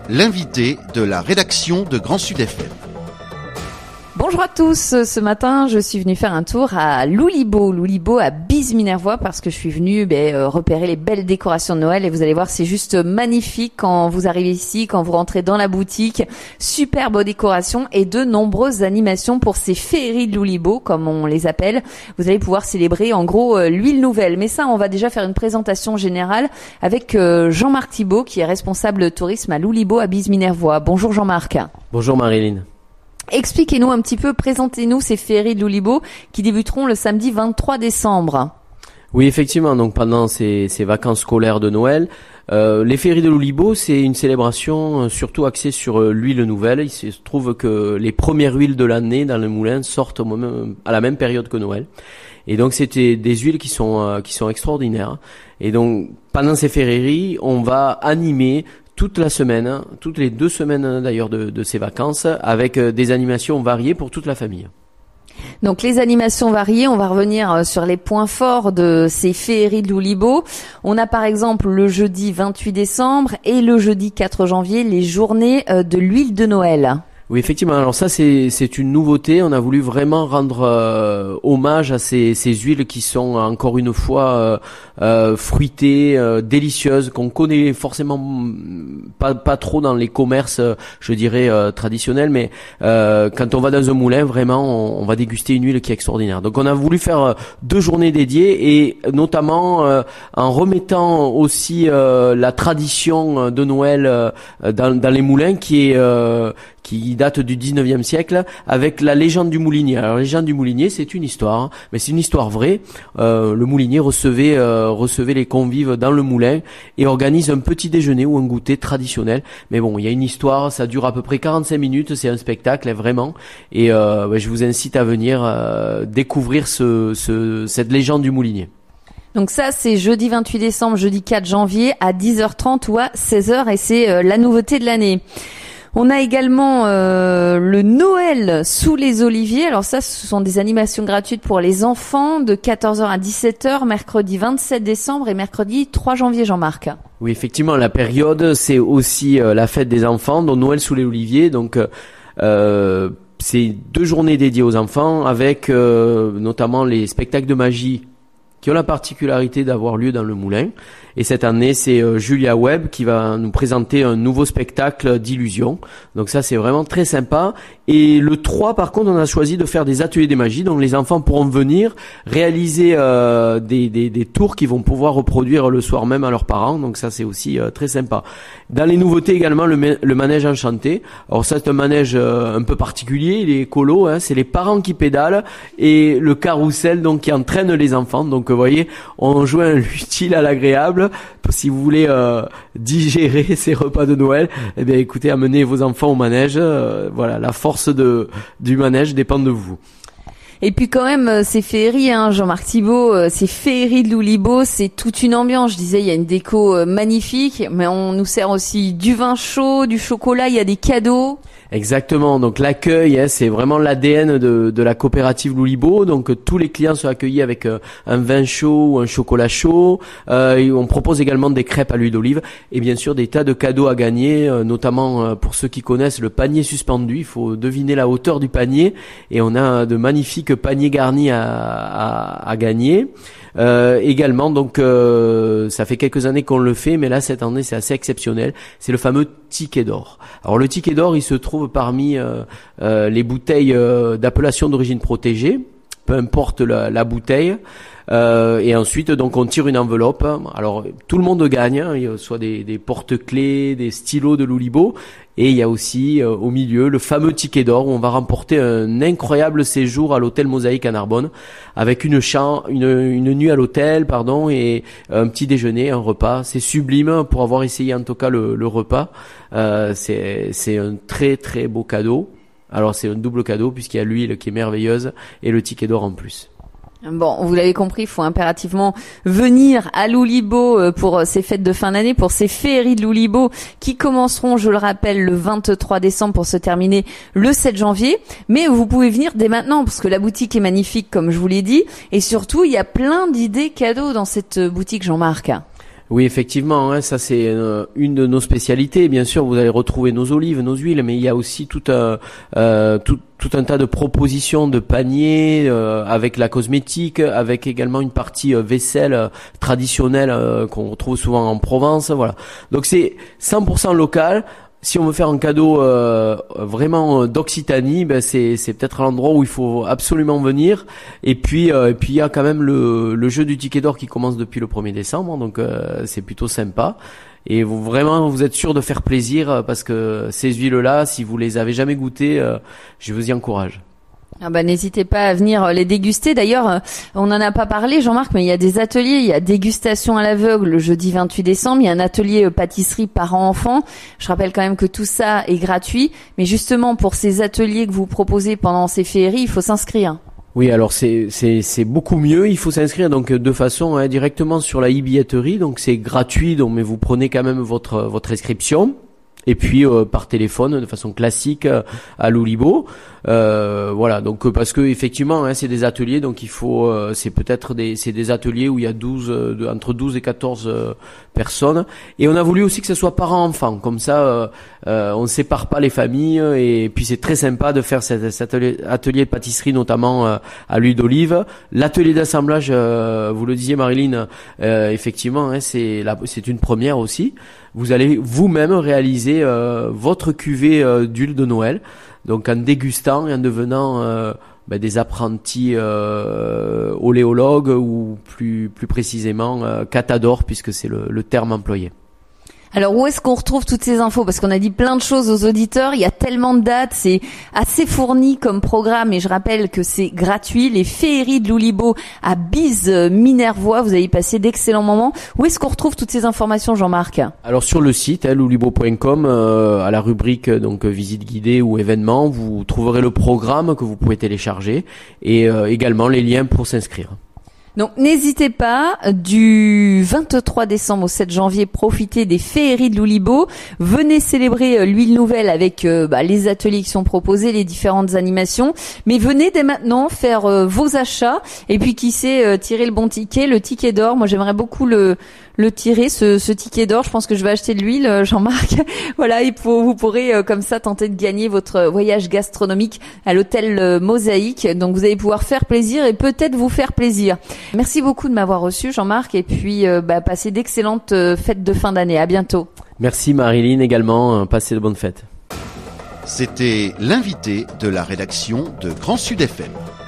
l'invité de la rédaction de Grand Sud FM. Bonjour à tous, ce matin je suis venue faire un tour à Loulibo à Bise-Minervois parce que je suis venue repérer les belles décorations de Noël et vous allez voir c'est juste magnifique quand vous arrivez ici, quand vous rentrez dans la boutique, superbe décoration et de nombreuses animations pour ces féeries de Loulibo comme on les appelle. Vous allez pouvoir célébrer en gros l'huile nouvelle, mais ça on va déjà faire une présentation générale avec Jean-Marc Thibault qui est responsable de tourisme à Loulibo à Bise-Minervois. Bonjour Jean-Marc. Bonjour Marilyn. Expliquez-nous un petit peu, présentez-nous ces féeries de Loulibo qui débuteront le samedi 23 décembre. Oui, effectivement, donc pendant ces vacances scolaires de Noël, les féeries de Loulibo, c'est une célébration surtout axée sur l'huile nouvelle. Il se trouve que les premières huiles de l'année dans le moulin sortent à la même période que Noël. Et donc c'était des huiles qui sont extraordinaires. Et donc pendant ces féeries, on va animer toute la semaine, toutes les 2 semaines d'ailleurs de ces vacances, avec des animations variées pour toute la famille. Donc les animations variées, on va revenir sur les points forts de ces féeries de Loulibo. On a par exemple le jeudi 28 décembre et le jeudi 4 janvier, les journées de l'huile de Noël. Oui, effectivement. Alors ça, c'est une nouveauté. On a voulu vraiment rendre hommage à ces huiles qui sont encore une fois fruitées, délicieuses, qu'on connaît forcément pas trop dans les commerces, je dirais traditionnels. Mais quand on va dans un moulin, vraiment, on va déguster une huile qui est extraordinaire. Donc on a voulu faire 2 journées dédiées et notamment en remettant aussi la tradition de Noël dans les moulins qui date du 19e siècle, avec la légende du moulinier. Alors, la légende du moulinier, c'est une histoire, mais c'est une histoire vraie. Le moulinier recevait les convives dans le moulin et organise un petit déjeuner ou un goûter traditionnel. Mais bon, il y a une histoire, ça dure à peu près 45 minutes, c'est un spectacle, vraiment. Et je vous incite à venir découvrir cette légende du moulinier. Donc ça, c'est jeudi 28 décembre, jeudi 4 janvier à 10h30 ou à 16h et c'est la nouveauté de l'année. On a également le Noël sous les oliviers. Alors ça, ce sont des animations gratuites pour les enfants de 14h à 17h, mercredi 27 décembre et mercredi 3 janvier, Jean-Marc. Oui, effectivement, la période, c'est aussi la fête des enfants, donc Noël sous les oliviers. Donc c'est 2 journées dédiées aux enfants avec notamment les spectacles de magie qui ont la particularité d'avoir lieu dans le moulin. Et cette année, c'est Julia Webb qui va nous présenter un nouveau spectacle d'illusion. Donc ça, c'est vraiment très sympa. Et le 3, par contre, on a choisi de faire des ateliers de magie. Donc les enfants pourront venir réaliser des tours qu'ils vont pouvoir reproduire le soir même à leurs parents. Donc ça, c'est aussi très sympa. Dans les nouveautés également, le manège enchanté. Alors ça, c'est un manège un peu particulier. Il est écolo, c'est les parents qui pédalent et le carrousel donc qui entraîne les enfants. Donc vous voyez, on joint l'utile à l'agréable. Si vous voulez digérer ces repas de Noël, eh bien écoutez, amenez vos enfants au manège. Voilà, la force du manège dépend de vous. Et puis quand même, ces féeries, Jean-Marc Thibault, ces féeries de Loulibo, c'est toute une ambiance. Je disais, il y a une déco magnifique, mais on nous sert aussi du vin chaud, du chocolat, il y a des cadeaux. Exactement, donc l'accueil, c'est vraiment l'ADN de la coopérative Loulibo. Donc tous les clients sont accueillis avec un vin chaud ou un chocolat chaud. On propose également des crêpes à l'huile d'olive et bien sûr des tas de cadeaux à gagner, notamment pour ceux qui connaissent le panier suspendu. Il faut deviner la hauteur du panier et on a de magnifiques paniers garnis à gagner. Également, donc ça fait quelques années qu'on le fait, mais là cette année c'est assez exceptionnel. C'est le fameux ticket d'or. Alors le ticket d'or, il se trouve parmi les bouteilles d'appellation d'origine protégée, peu importe la bouteille. Et ensuite, donc, on tire une enveloppe. Alors, tout le monde gagne. Il y a soit des porte-clés, des stylos de Loulibo. Et il y a aussi, au milieu, le fameux ticket d'or où on va remporter un incroyable séjour à l'hôtel Mosaïque à Narbonne avec une nuit à l'hôtel, et un petit déjeuner, un repas. C'est sublime pour avoir essayé, en tout cas, le repas. C'est un très, très beau cadeau. Alors, c'est un double cadeau puisqu'il y a l'huile qui est merveilleuse et le ticket d'or en plus. Bon, vous l'avez compris, il faut impérativement venir à Loulibo pour ces fêtes de fin d'année, pour ces féeries de Loulibo qui commenceront, je le rappelle, le 23 décembre pour se terminer le 7 janvier. Mais vous pouvez venir dès maintenant parce que la boutique est magnifique, comme je vous l'ai dit. Et surtout, il y a plein d'idées cadeaux dans cette boutique, Jean-Marc. Oui, effectivement, ça c'est une de nos spécialités. Bien sûr, vous allez retrouver nos olives, nos huiles, mais il y a aussi tout un tas de propositions de paniers avec la cosmétique, avec également une partie vaisselle traditionnelle qu'on retrouve souvent en Provence. Voilà. Donc c'est 100% local. Si on veut faire un cadeau vraiment d'Occitanie, c'est peut-être l'endroit où il faut absolument venir. Et puis il y a quand même le jeu du ticket d'or qui commence depuis le 1er décembre, donc c'est plutôt sympa. Et vous êtes sûr de faire plaisir parce que ces huiles-là, si vous les avez jamais goûtées, je vous y encourage. N'hésitez pas à venir les déguster. D'ailleurs, on n'en a pas parlé, Jean-Marc, mais il y a des ateliers. Il y a dégustation à l'aveugle le jeudi 28 décembre. Il y a un atelier pâtisserie parents-enfants. Je rappelle quand même que tout ça est gratuit. Mais justement, pour ces ateliers que vous proposez pendant ces féeries, il faut s'inscrire. Oui, alors c'est beaucoup mieux. Il faut s'inscrire donc de façon directement sur la e-billetterie. Donc c'est gratuit, mais vous prenez quand même votre inscription. Et puis par téléphone de façon classique à Loulibo. Voilà, donc parce que effectivement c'est des ateliers, donc il faut c'est des ateliers où il y a entre 12 et 14 personnes, et on a voulu aussi que ce soit parents-enfants, comme ça on sépare pas les familles, et puis c'est très sympa de faire cet atelier de pâtisserie, notamment à l'huile d'olive. L'atelier d'assemblage, vous le disiez Marilyn, effectivement c'est une première aussi. Vous allez vous-même réaliser votre cuvée d'huile de Noël, donc en dégustant et en devenant des apprentis oléologues, ou plus précisément catadores, puisque c'est le terme employé. Alors où est-ce qu'on retrouve toutes ces infos? Parce qu'on a dit plein de choses aux auditeurs, il y a tellement de dates, c'est assez fourni comme programme, et je rappelle que c'est gratuit. Les féeries de Loulibo à Bise-Minervois, vous avez passé d'excellents moments. Où est-ce qu'on retrouve toutes ces informations, Jean-Marc? Alors sur le site loulibo.com, à la rubrique donc visite guidée ou événements, vous trouverez le programme que vous pouvez télécharger, et également les liens pour s'inscrire. Donc n'hésitez pas, du 23 décembre au 7 janvier, profitez des féeries de Loulibo. Venez célébrer l'huile nouvelle avec les ateliers qui sont proposés, les différentes animations. Mais venez dès maintenant faire vos achats, et puis qui sait tirer le bon ticket, le ticket d'or. Moi j'aimerais beaucoup le tirer, ce ticket d'or. Je pense que je vais acheter de l'huile, Jean-Marc. Voilà, et vous pourrez comme ça tenter de gagner votre voyage gastronomique à l'hôtel Mosaïque. Donc vous allez pouvoir faire plaisir et peut-être vous faire plaisir. Merci beaucoup de m'avoir reçu, Jean-Marc, et puis passez d'excellentes fêtes de fin d'année. À bientôt. Merci Marilyn également, passez de bonnes fêtes. C'était l'invité de la rédaction de Grand Sud FM.